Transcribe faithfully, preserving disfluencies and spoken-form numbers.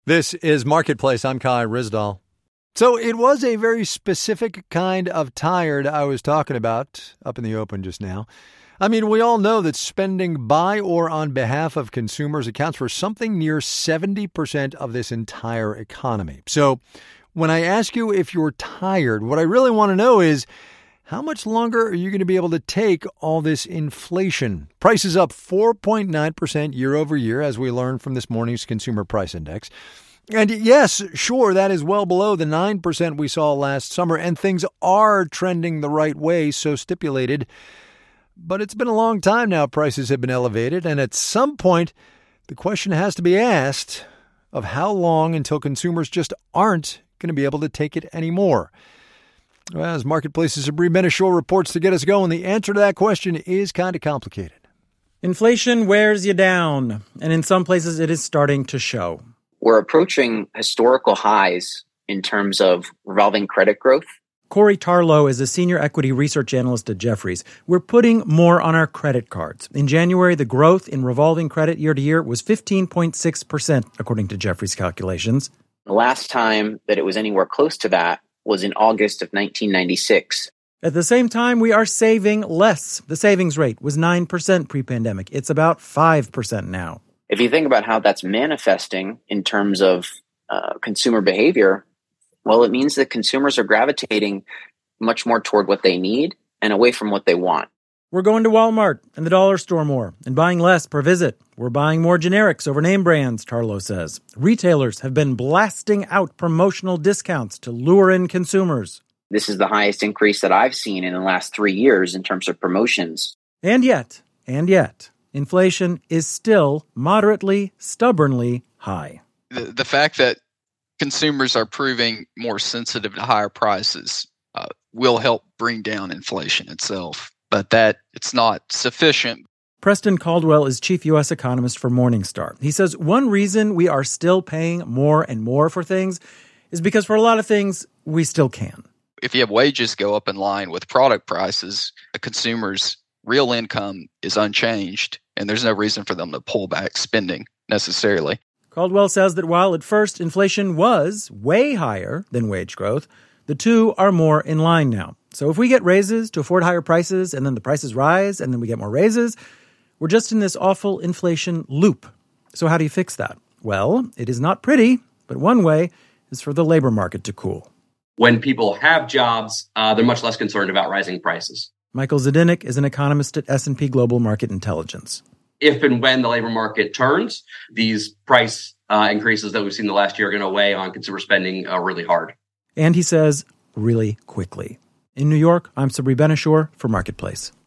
This is Marketplace. I'm Kai Ryssdal. So it was a very specific kind of tired I was talking about up in the open just now. I mean, we all know that spending by or on behalf of consumers accounts for something near seventy percent of this entire economy. So when I ask you if you're tired, what I really want to know is, how much longer are you going to be able to take all this inflation? Prices up four point nine percent year over year, as we learned from this morning's Consumer Price Index. And yes, sure, that is well below the nine percent we saw last summer, and things are trending the right way, so stipulated. But it's been a long time now prices have been elevated, and at some point, the question has to be asked of how long until consumers just aren't going to be able to take it anymore. Well, as Marketplace's Sabri Ben-Achour reports to get us going, the answer to that question is kind of complicated. Inflation wears you down, and in some places it is starting to show. We're approaching historical highs in terms of revolving credit growth. Corey Tarlow is a senior equity research analyst at Jefferies. We're putting more on our credit cards. In January, the growth in revolving credit year to year was fifteen point six percent, according to Jefferies calculations. The last time that it was anywhere close to that was in August of nineteen ninety-six. At the same time, we are saving less. The savings rate was nine percent pre-pandemic. It's about five percent now. If you think about how that's manifesting in terms of uh, consumer behavior, well, it means that consumers are gravitating much more toward what they need and away from what they want. We're going to Walmart and the dollar store more and buying less per visit. We're buying more generics over name brands, Tarlow says. Retailers have been blasting out promotional discounts to lure in consumers. This is the highest increase that I've seen in the last three years in terms of promotions. And yet, and yet, inflation is still moderately, stubbornly high. The, the fact that consumers are proving more sensitive to higher prices uh, will help bring down inflation itself. But that it's not sufficient. Preston Caldwell is chief U S economist for Morningstar. He says one reason we are still paying more and more for things is because for a lot of things, we still can. If you have wages go up in line with product prices, a consumer's real income is unchanged, and there's no reason for them to pull back spending necessarily. Caldwell says that while at first inflation was way higher than wage growth, the two are more in line now. So if we get raises to afford higher prices and then the prices rise and then we get more raises, we're just in this awful inflation loop. So how do you fix that? Well, it is not pretty, but one way is for the labor market to cool. When people have jobs, uh, they're much less concerned about rising prices. Michael Zedinek is an economist at S and P Global Market Intelligence. If and when the labor market turns, these price uh, increases that we've seen the last year are going to weigh on consumer spending uh, really hard. And he says, really quickly. In New York, I'm Sabri Ben-Achour for Marketplace.